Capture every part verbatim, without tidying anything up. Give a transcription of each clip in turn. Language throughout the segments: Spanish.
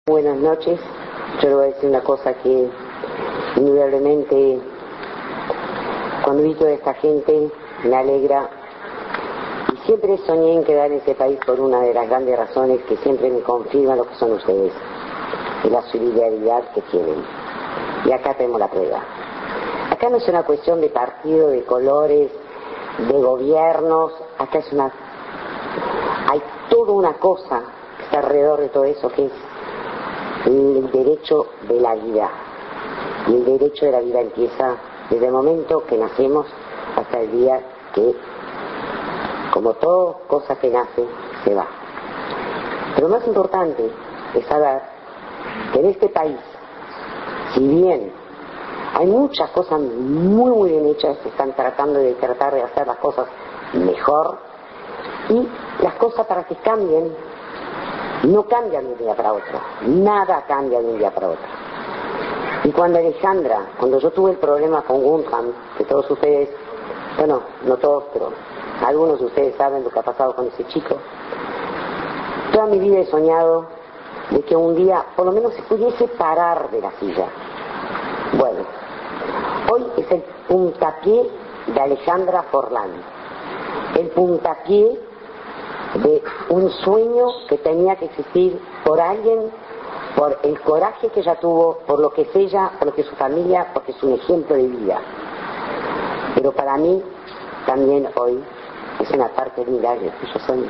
Buenas noches. Yo le voy a decir una cosa que indudablemente cuando vi toda esta gente me alegra, y siempre soñé en quedar en ese país por una de las grandes razones que siempre me confirman lo que son ustedes y la solidaridad que tienen. Y acá tenemos la prueba. Acá no es una cuestión de partido, de colores, de gobiernos. Acá es una hay toda una cosa que está alrededor de todo eso, que es el derecho de la vida. Y el derecho de la vida empieza desde el momento que nacemos hasta el día que, como toda cosa que nace, se va. Pero lo más importante es saber que en este país, si bien hay muchas cosas muy muy bien hechas, se están tratando de tratar de hacer las cosas mejor, y las cosas para que cambien no cambian de un día para otro, nada cambia de un día para otro. Y cuando Alejandra, cuando yo tuve el problema con Guntram, que todos ustedes, bueno, no todos, pero algunos de ustedes saben lo que ha pasado con ese chico, toda mi vida he soñado de que un día por lo menos se pudiese parar de la silla. Bueno, hoy es el puntapié de Alejandra Forlán, el puntapié de un sueño que tenía que existir por alguien, por el coraje que ella tuvo, por lo que es ella, por lo que es su familia, porque es un ejemplo de vida. Pero para mí también hoy es una parte de milagro que yo soy.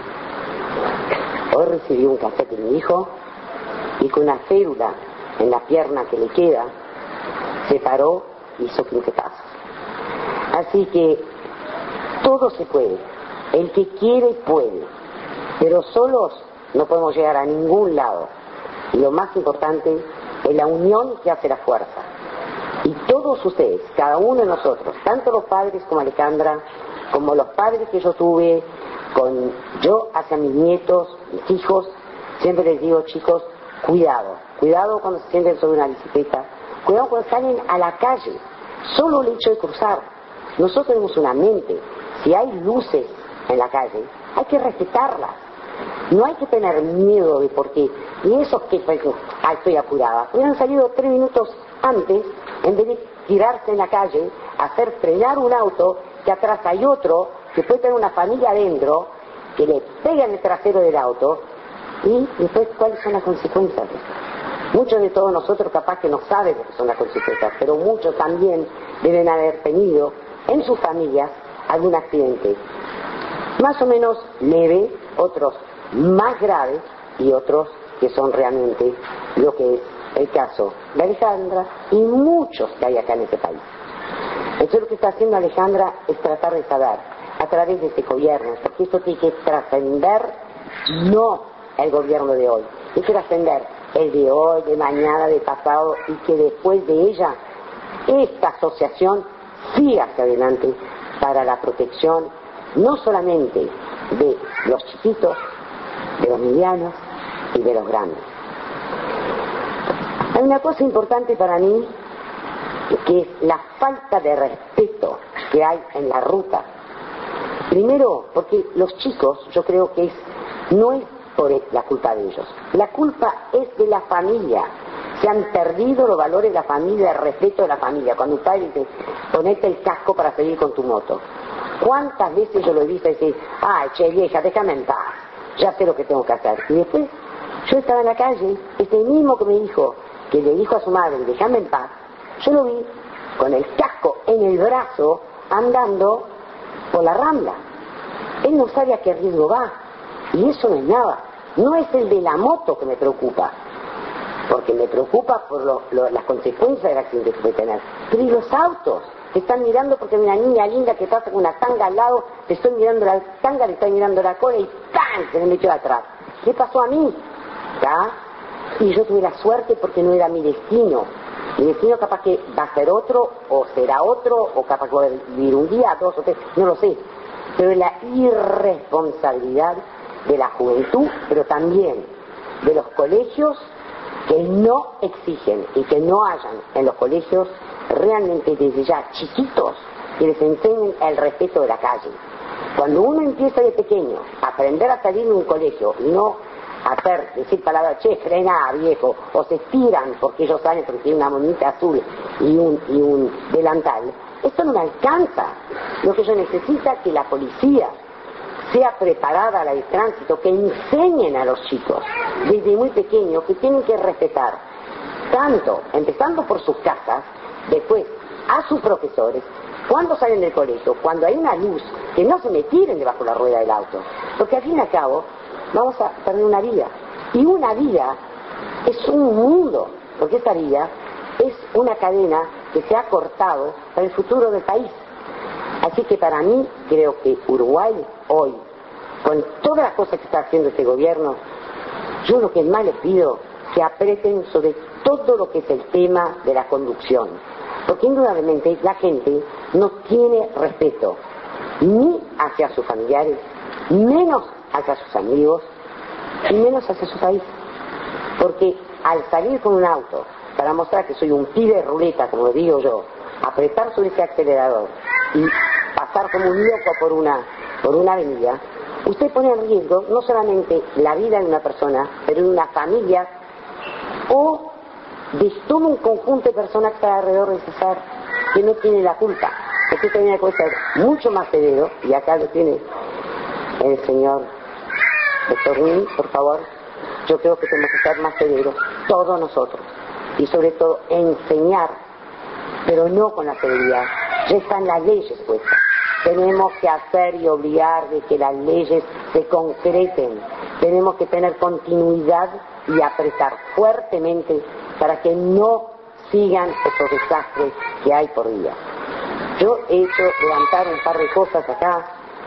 Hoy recibí un café de mi hijo y con una férula en la pierna que le queda se paró y hizo quince pasos. Así que todo se puede, el que quiere puede, pero solos no podemos llegar a ningún lado. Y lo más importante es la unión que hace la fuerza. Y todos ustedes, cada uno de nosotros, tanto los padres como Alejandra, como los padres que yo tuve, con yo hacia mis nietos, mis hijos, siempre les digo, chicos, cuidado, cuidado cuando se sienten sobre una bicicleta, cuidado cuando salen a la calle, solo el hecho de cruzar. Nosotros tenemos una mente, si hay luces en la calle, hay que respetarlas. No hay que tener miedo de por qué. Y esos que ah, estoy apurada, hubieran salido tres minutos antes, en vez de tirarse en la calle, hacer frenar un auto, que atrás hay otro, que puede tener una familia adentro, que le pega en el trasero del auto, y después cuáles son las consecuencias de esto. Muchos de todos nosotros capaz que no saben lo que son las consecuencias, pero muchos también deben haber tenido en sus familias algún accidente, más o menos leve, otros más graves y otros que son realmente lo que es el caso de Alejandra y muchos que hay acá en este país. Entonces lo que está haciendo Alejandra es tratar de saber a través de este gobierno, porque esto tiene que trascender no el gobierno de hoy, tiene que trascender el de hoy, de mañana, de pasado, y que después de ella esta asociación siga hacia adelante para la protección no solamente de los chiquitos, de los medianos y de los grandes. Hay una cosa importante para mí, que es la falta de respeto que hay en la ruta. Primero, porque los chicos, yo creo que es, no es por la culpa de ellos, la culpa es de la familia. Se han perdido los valores de la familia, el respeto de la familia. Cuando un padre dice, ponete el casco para seguir con tu moto. ¿Cuántas veces yo lo he visto decir, ay, che, vieja, déjame en paz, ya sé lo que tengo que hacer? Y después, yo estaba en la calle, este mismo que me dijo, que le dijo a su madre, déjame en paz, yo lo vi con el casco en el brazo, andando por la Rambla. Él no sabe a qué riesgo va, y eso no es nada. No es el de la moto que me preocupa, porque me preocupa por lo, lo, las consecuencias del accidente que puede tener. Pero ¿y los autos? Te están mirando porque hay una niña linda que pasa con una tanga al lado, te estoy mirando la tanga, le estoy mirando la cola y ¡pam! Se le metió atrás. ¿Qué pasó a mí? ¿Ya? Y yo tuve la suerte porque no era mi destino. Mi destino capaz que va a ser otro, o será otro, o capaz que voy a vivir un día, dos o tres, no lo sé. Pero es la irresponsabilidad de la juventud, pero también de los colegios que no exigen y que no hayan en los colegios realmente desde ya chiquitos que les enseñen el respeto de la calle. Cuando uno empieza de pequeño a aprender a salir de un colegio y no hacer, decir palabras, che, frena, viejo, o se estiran porque ellos saben porque tienen una monita azul y un, y un delantal. Esto no me alcanza. Lo que yo necesito es que la policía sea preparada a la de tránsito, que enseñen a los chicos desde muy pequeños que tienen que respetar tanto, empezando por sus casas, después a sus profesores, cuando salen del colegio, cuando hay una luz, que no se me tiren debajo de la rueda del auto, porque al fin y al cabo vamos a perder una vida, y una vida es un mundo, porque esta vida es una cadena que se ha cortado para el futuro del país. Así que para mí, creo que Uruguay hoy, con todas las cosas que está haciendo este gobierno, yo lo que más les pido, que aprieten sobre todo lo que es el tema de la conducción, porque indudablemente la gente no tiene respeto ni hacia sus familiares, menos hacia sus amigos y menos hacia su país, porque al salir con un auto para mostrar que soy un pibe de ruleta, como digo yo, apretar sobre ese acelerador y pasar como un loco por una por una avenida, usted pone en riesgo no solamente la vida de una persona, pero de una familia o de todo un conjunto de personas que está alrededor de ese ser que no tiene la culpa. Usted tiene que ser mucho más severo, y acá lo tiene el señor doctor Ruiz, por favor. Yo creo que tenemos que ser más severos, todos nosotros, y sobre todo enseñar, pero no con la severidad. Ya están las leyes puestas. Tenemos que hacer y obligar de que las leyes se concreten. Tenemos que tener continuidad y apretar fuertemente para que no sigan esos desastres que hay por día. Yo he hecho levantar un par de cosas acá,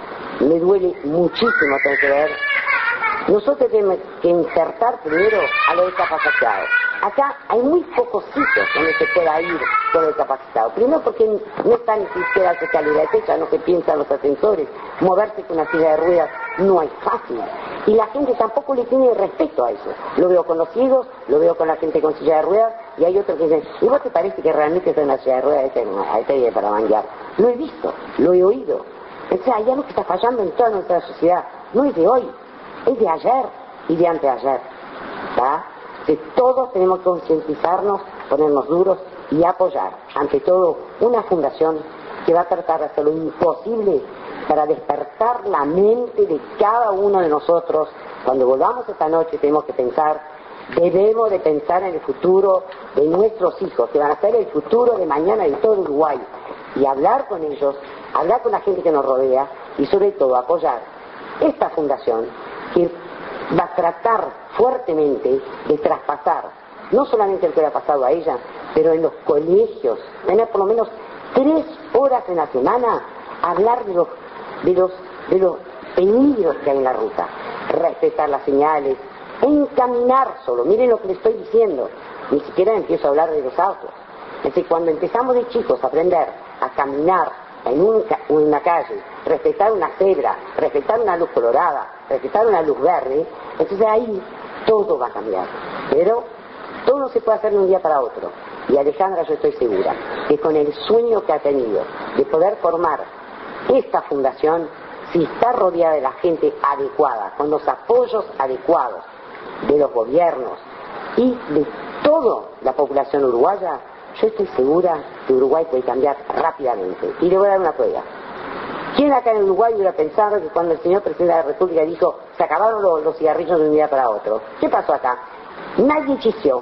me duele muchísimo tener que ver. Nosotros tenemos que insertar primero a los discapacitados. Acá hay muy pocos sitios donde se pueda ir con los discapacitados. Primero porque no está ni siquiera esa calidad de techa, no se piensan los ascensores. Moverse con una silla de ruedas no es fácil. Y la gente tampoco le tiene respeto a eso. Lo veo con los ciegos, lo veo con la gente con silla de ruedas, y hay otros que dicen, ¿y vos te parece que realmente está en una silla de ruedas? Esta es para manguear. Lo he visto, lo he oído. O sea, hay algo que está fallando en toda nuestra sociedad. No es de hoy, es de ayer y de anteayer. ¿Va? Que todos tenemos que concientizarnos, ponernos duros y apoyar, ante todo, una fundación que va a tratar de hacer lo imposible para despertar la mente de cada uno de nosotros. Cuando volvamos esta noche tenemos que pensar, debemos de pensar en el futuro de nuestros hijos, que van a ser el futuro de mañana de todo Uruguay, y hablar con ellos, hablar con la gente que nos rodea, y sobre todo apoyar esta fundación que va a tratar fuertemente de traspasar no solamente el que le ha pasado a ella, pero en los colegios, tener por lo menos tres horas en la semana hablar de los de los de los peligros que hay en la ruta, respetar las señales, encaminar solo. Miren lo que le estoy diciendo, ni siquiera empiezo a hablar de los autos. Es decir, cuando empezamos de chicos a aprender a caminar en un, una calle, respetar una cebra, respetar una luz colorada, respetar una luz verde, entonces ahí todo va a cambiar. Pero todo no se puede hacer de un día para otro. Y Alejandra, yo estoy segura que con el sueño que ha tenido de poder formar esta fundación, si está rodeada de la gente adecuada, con los apoyos adecuados de los gobiernos y de toda la población uruguaya, yo estoy segura que Uruguay puede cambiar rápidamente. Y le voy a dar una prueba. ¿Quién acá en Uruguay hubiera pensado que cuando el señor presidente de la República dijo se acabaron los, los cigarrillos de un día para otro? ¿Qué pasó acá? Nadie chició.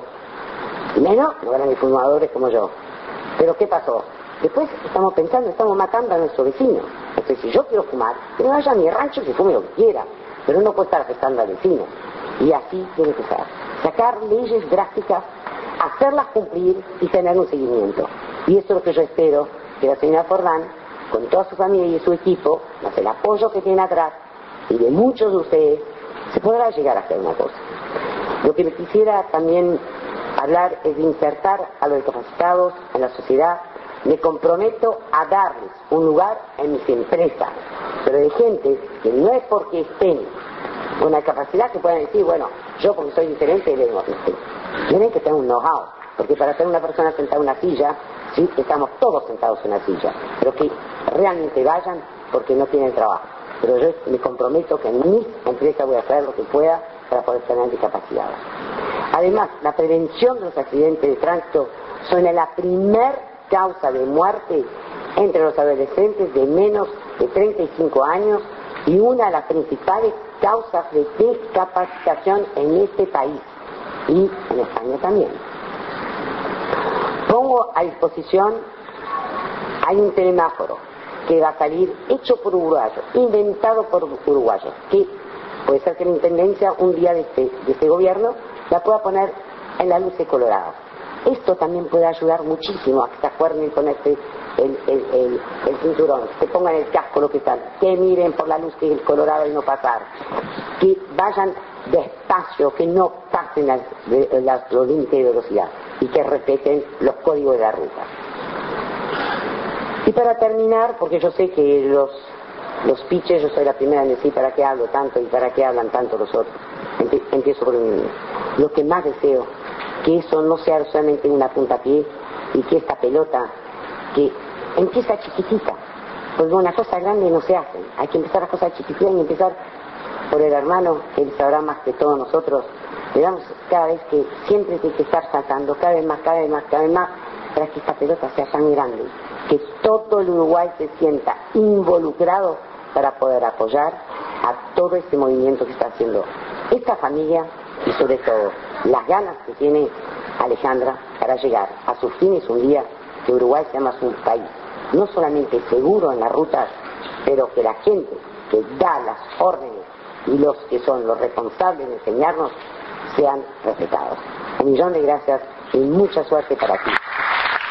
Menos los grandes fumadores como yo. Pero ¿qué pasó? Después estamos pensando, estamos matando a nuestro vecino. Entonces, si yo quiero fumar, que me vaya a mi rancho y que fume lo que quiera. Pero no puedo estar afectando al vecino. Y así tiene que ser. Sacar leyes drásticas, hacerlas cumplir y tener un seguimiento. Y eso es lo que yo espero que la señora Forlán, con toda su familia y su equipo, más el apoyo que tiene atrás, y de muchos de ustedes, se podrá llegar a hacer una cosa. Lo que me quisiera también hablar es de insertar a los discapacitados en la sociedad. Me comprometo a darles un lugar en mis empresas, pero de gente que no es porque estén con una capacidad que puedan decir, bueno, yo porque soy diferente vengo a este. Tienen que tener un know-how, porque para tener una persona sentada en una silla, sí, estamos todos sentados en una silla, pero que realmente vayan porque no tienen trabajo. Pero yo me comprometo que en mis empresas voy a hacer lo que pueda para poder tener discapacidades. Además, la prevención de los accidentes de tránsito son la primer causa de muerte entre los adolescentes de menos de treinta y cinco años y una de las principales causas de discapacitación en este país y en España también. Pongo a disposición, hay un telemáforo que va a salir hecho por uruguayos, inventado por uruguayos, que puede ser que la Intendencia un día de este, de este gobierno la pueda poner en la luz de Colorado. Esto también puede ayudar muchísimo a que se acuerden ponerse el, el, el, el cinturón, que pongan el casco, lo que tal, que miren por la luz que es el Colorado y no pasar, que vayan despacio, que no pasen las, las, los límites de velocidad y que respeten los códigos de la ruta. Y para terminar, porque yo sé que los, los pitches, yo soy la primera en decir para qué hablo tanto y para qué hablan tanto los otros, empiezo por mí. Lo que más deseo, que eso no sea solamente una puntapié y que esta pelota que empieza chiquitita, porque una cosa grande no se hace, hay que empezar las cosas chiquititas y empezar por el hermano, que él sabrá más que todos nosotros. Le damos cada vez que siempre tiene que estar saltando, cada vez más, cada vez más, cada vez más, para que esta pelota sea tan grande, que todo el Uruguay se sienta involucrado para poder apoyar a todo este movimiento que está haciendo esta familia y sobre todo las ganas que tiene Alejandra para llegar a sus fines un día, que Uruguay sea más un país no solamente seguro en las rutas, pero que la gente que da las órdenes y los que son los responsables de enseñarnos sean respetados. Un millón de gracias y mucha suerte para ti.